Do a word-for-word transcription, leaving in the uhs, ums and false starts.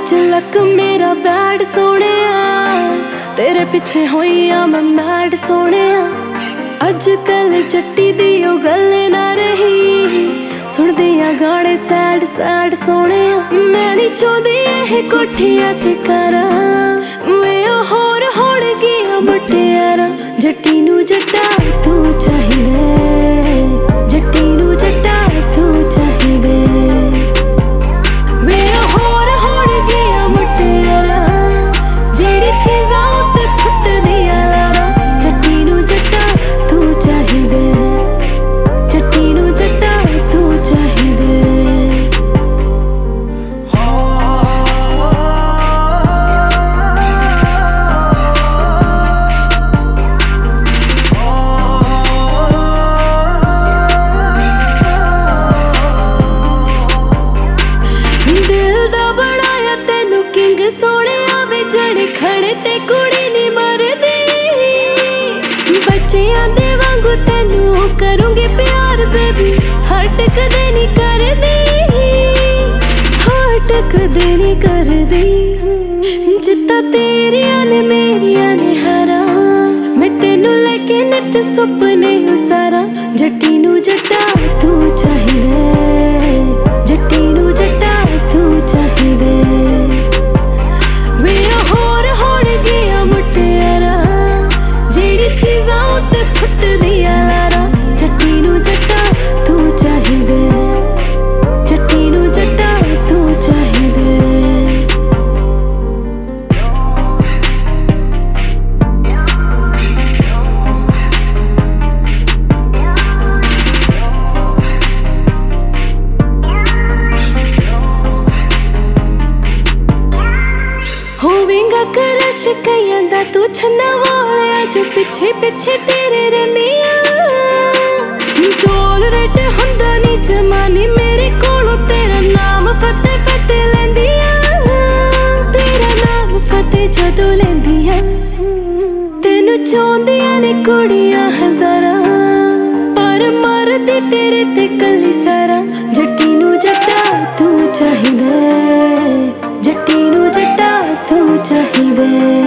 ਅੱਜ ਲੱਕ ਮੇਰਾ ਬੈਡ ਸੋਹਣਿਆ, तेरे पिछे होई आ मैं मैड सोहणिया। अज कल जट्टी दी ओ गल ना रही, सुनदी आ गाने सैड सैड सोहणिया। मैं नहीं चाहती एह कोठियां ते घरां वे ओ होर होण गियां मुटियारां। जट्टी नू जट्टा तू चाहिदे, जट्टी नू जट्टा तू चाहिदे, वे ओ होर होण गियां मुटियारां जेड़ी चीज़ां उत्ते सुट्टदियां लारां। जट्टी नू जट्टा तू चाहिदे, जट्टी नू जट्टा तू चाहिदे। दिल दा बनाया तैनू किंग सोहणिया वे जड़े खड़े ते कुड़ी नी मरदी। बच्चियां दे वांगू तैनू करूंगी प्यार बेबी, हट कदे नी करदी, हट कदे नी करदी। जित्ता तेरियां ने मेरियां ने हारा, मैं तैनू लेके नित सुपने उसारा। जट्टी नू जट्टा तू चाहिदे, जट्टी नू जट्टा तू चाहिदे, वे होर होण गियां मुटियारां जेड़ी चीज़ां उत्ते सुट्टदियां लारां। जट्टी नू जट्टा तू चाहिदे, जट्टी नू जट्टा तू चाहिदे। होवेगा क्रश कईयां दा तू छन्ना वालिया, जो पिछे पिछे तेरे रहिंदियां। टोलरेट हुंदा नी जमानी मेरे कोलों, तेरा नाम फते फते लैंदियां, तेरा नाम फते जदों लैंदियां। तैनू चाहुंदियां ने कुड़ियां हज़ारां, पर मरदी तेरे ते कल्ली सारा। जट्टी नू जट्टा तू चाहिदे, जट्टी नू जट्टा तू चाहिदे।